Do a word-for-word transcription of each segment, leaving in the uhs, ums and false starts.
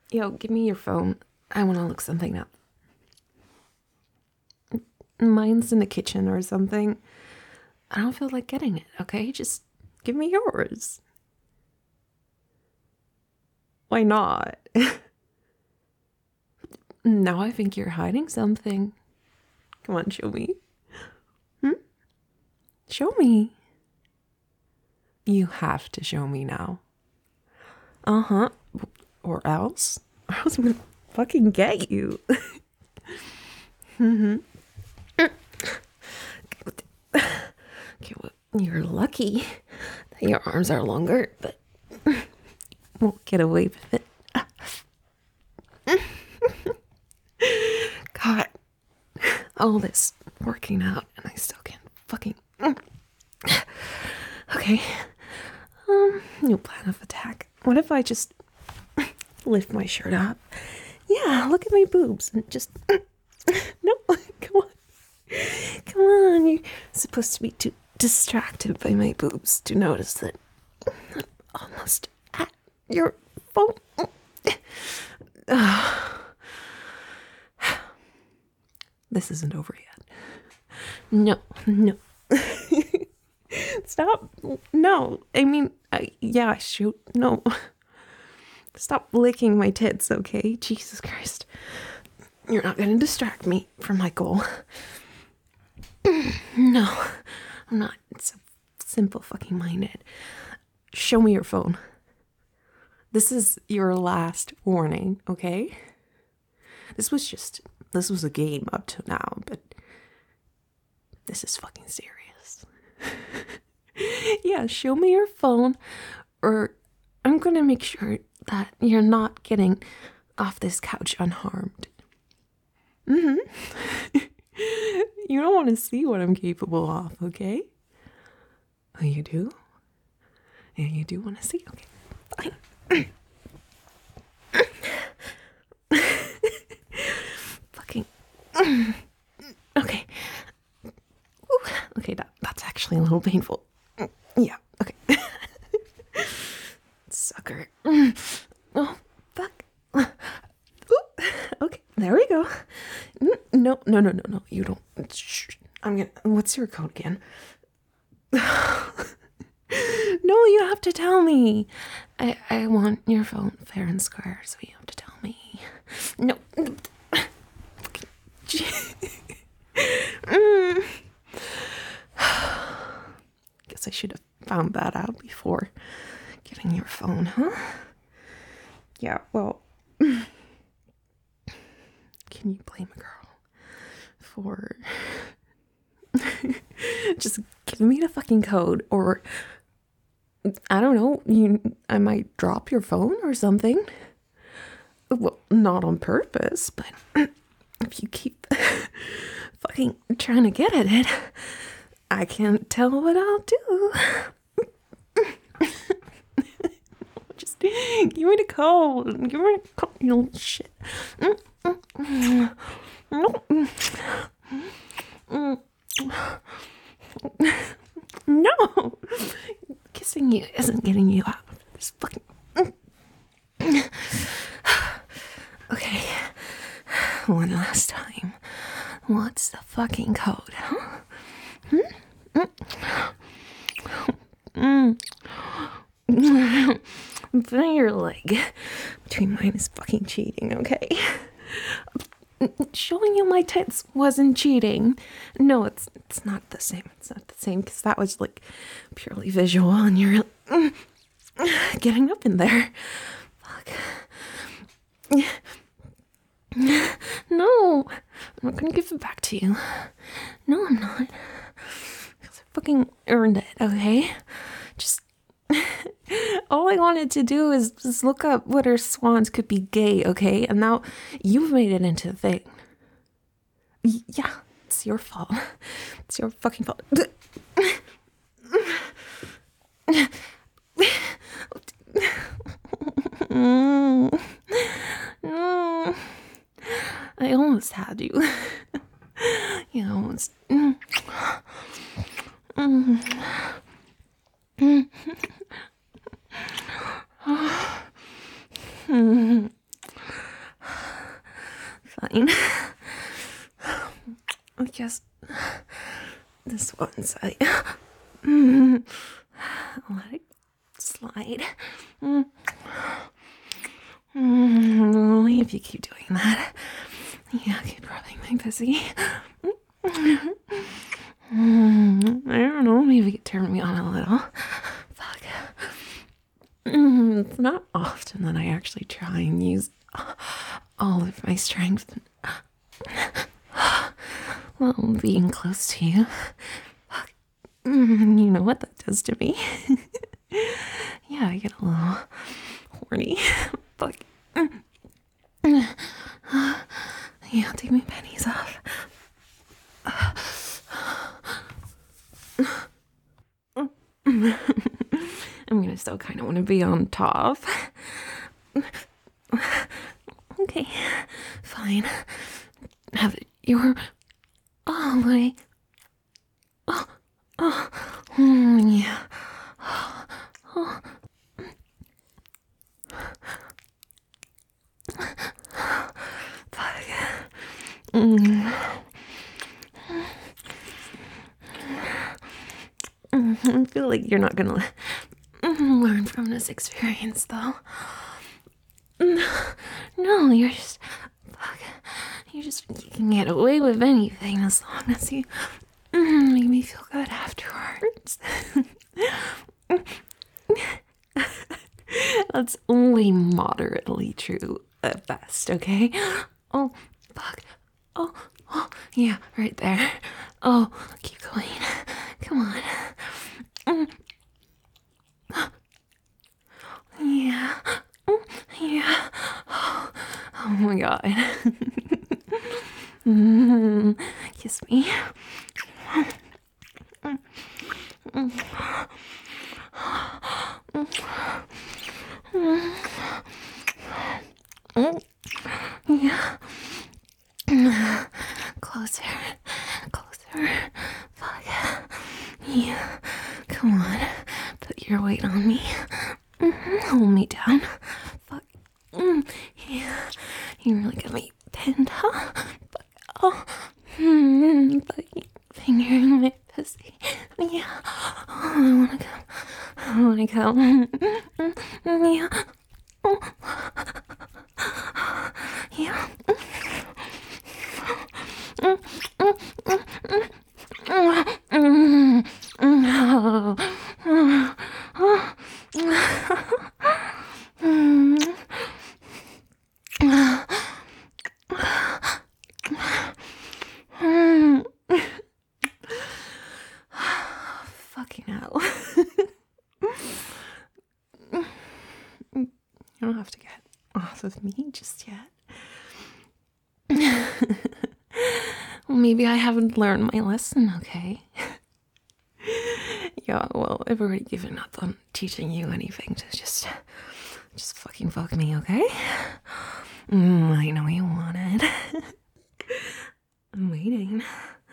Yo, give me your phone. I want to look something up. Mine's in the kitchen or something. I don't feel like getting it, okay? Just give me yours. Why not? Now I think you're hiding something. Come on, show me. Hmm? Show me. You have to show me now. Uh-huh. Or else? Or else I'm gonna fucking get you. Mm-hmm. Okay, well, you're lucky that your arms are longer, but won't get away with it. God, all this working out and I still can't fucking... Okay, um, new plan of attack. What if I just lift my shirt up? Yeah, look at my boobs and just... No, come on. Come on, you're supposed to be too distracted by my boobs to notice that I'm almost at your phone. This isn't over yet. No, no. Stop. No, I mean, I, yeah, shoot. No. Stop licking my tits, okay? Jesus Christ. You're not gonna distract me from my goal. No, I'm not so simple fucking minded. Show me your phone. This is your last warning, okay? This was just, this was a game up to now, but this is fucking serious. Yeah, show me your phone or I'm gonna make sure that you're not getting off this couch unharmed. Mm-hmm. You don't want to see what I'm capable of, okay? Oh, you do? Yeah, you do want to see? Okay. Fucking. Okay. Ooh. Okay, that, that's actually a little painful. Yeah, okay. Sucker. Oh, fuck. Ooh. Okay, there we go. No, no, no, no, no. You don't. Shh. I'm gonna. What's your code again? No, you have to tell me. I I want your phone fair and square, so you have to tell me. No. mm. Guess I should have found that out before getting your phone, huh? Yeah. Well. Can you blame a girl for just giving me the fucking code? Or I don't know, you I might drop your phone or something. Well, not on purpose, but if you keep fucking trying to get at it, I can't tell what I'll do. Just give me the code. Give me the code, you little shit. No, kissing you isn't getting you out of this fucking. Okay, one last time. What's the fucking code, huh? Hmm? Mm. Putting your leg between mine is fucking cheating, okay? Showing you my tits wasn't cheating. No, it's it's not the same. It's not the same because that was like purely visual and you're mm, getting up in there. Fuck. No, I'm not gonna give it back to you. No, I'm not. Because I fucking earned it, okay? Just all I wanted to do is just look up whether swans could be gay, okay? And now you've made it into a thing. Y- yeah, it's your fault. It's your fucking fault. Mm. Mm. I almost had you. You almost. Mm. Mm. Mm. fine. I guess this one side. Mm. Let it slide. Mm. Mm. Only if you keep doing that. Yeah, keep rubbing my pussy. Mm. I don't know, maybe it turned me on a little. Fuck. Mm. It's not often that I actually try and use all of my strength. Well, being close to you. Fuck. Mm. You know what that does to me. Yeah, I get a little horny. Fuck. Yeah, take my pennies off. I'm gonna still kind of want to be on top. Okay, fine. Have it your all way. Oh, oh, mm, yeah. Oh. Fuck. Mm. I feel like you're not gonna learn from this experience, though. No, you're just, fuck, you just, you can get away with anything as long as you make me feel good afterwards. That's only moderately true at best, okay? Oh, fuck. Oh, oh, yeah, right there. Oh, keep going. Come on. Mm. Yeah. Mm. Yeah. Oh, oh my god. Mm. Kiss me. Mm. Mm. Mm. Mm. Yeah. Mm. Closer. Closer. Fuck. Yeah. Come on. Put your weight on me. Mm-hmm. Hold me down. Fuck. Mm. Yeah. You really got me pinned, huh? Fuck. Oh. Mm. Fuck. Fingering my pussy. Yeah. Oh, I wanna come. I wanna come. Mm. Yeah. Oh. Yeah. Mm. Mm. Mm. Mm. Mm. Mm. Mm. Fucking hell. You don't have to get off of me just yet. Well, maybe I haven't learned my lesson, okay? Yeah, well, I've already given up on teaching you anything, so just, just fucking fuck me, okay? Mm, I know you want it. I'm waiting.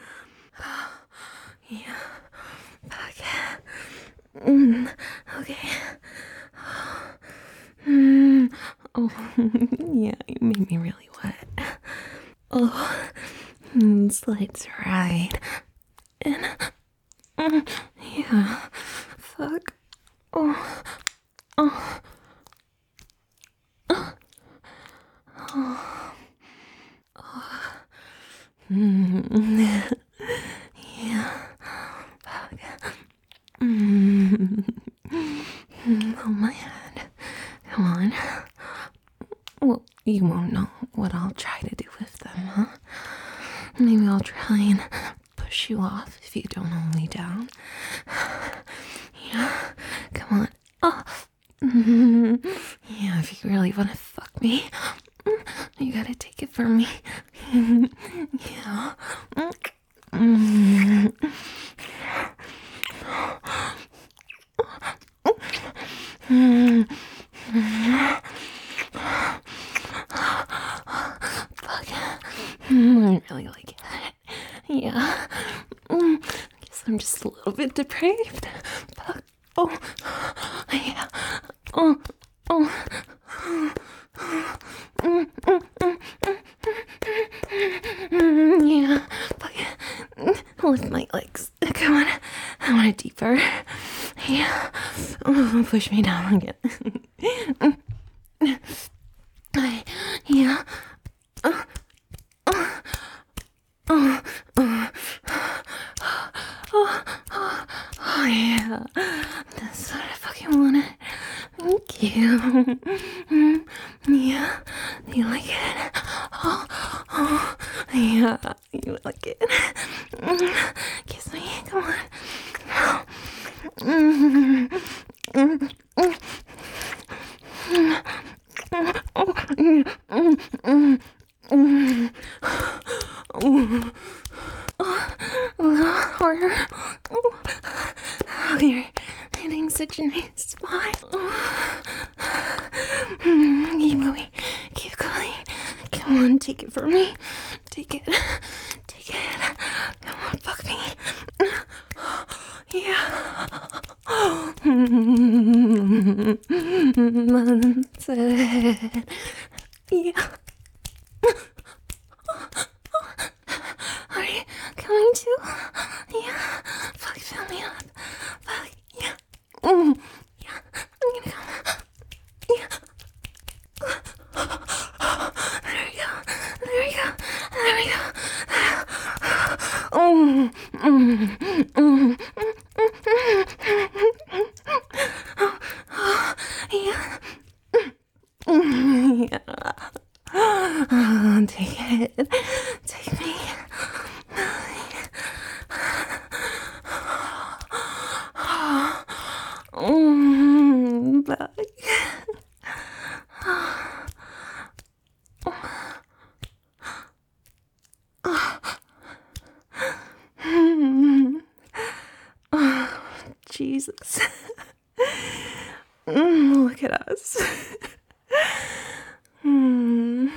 Yeah. Fuck. Mm, okay. Mm, oh, yeah, you made me really wet. Oh, mm, slides right. And, mm, yeah. Fuck. Oh, oh. Oh. Oh. Oh. Mm. Yeah. Fuck. Mm. Oh, my head. Come on. Well, you won't know what I'll try to do with them, huh? Maybe I'll try and push you off if you don't hold me down. Yeah. Come on. Oh. Mm. Yeah, if you really want to fuck me, you gotta take it from me. Yeah. Mm. Mm. Fuck. Mm, I really like it. Yeah. Mm. I guess I'm just a little bit depraved. Fuck. Oh. Yeah. Oh. Oh. Mm, mm, mm, mm, push me down again. I, yeah. Uh, uh, uh, uh, oh, oh, oh, yeah. That's what I fucking wanted. Thank you. Mm, yeah. You like it? Oh, oh, yeah. You like it? Mm, kiss me. Come on. Mm, mm, mm, mm. Oh, mm, mm, mm, mm. Oh, oh, a little harder. Oh, oh, you're hitting such a nice spot. Oh. Mm, keep going, keep going. Come on, take it from me. Take it, take it. Come on, fuck me. Yeah. That's it. Yeah. Are you going to? Yeah. Fuck, fill me up. Fuck, yeah. Mm. Yeah. I'm gonna come. Yeah. There we go. There we go. There we go. Mm. Mm. Mm. Yeah. Yeah. Oh, take it. Take me. Mm, back. Oh, Jesus. Mm, look at us. Hmm.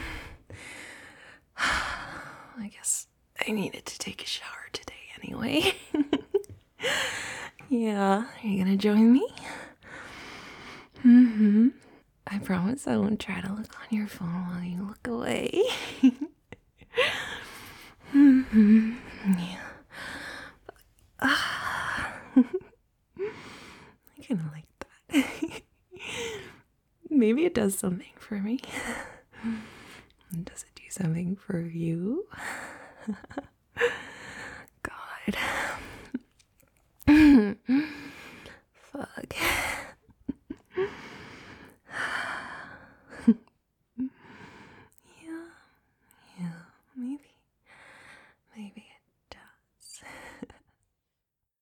I guess I needed to take a shower today anyway. Yeah, are you gonna join me? Mm-hmm. I promise I won't try to look on your phone while you look away. Mm-hmm. Yeah. Ah. I kind of like that. Maybe it does something for me. Does it do something for you? God. Fuck.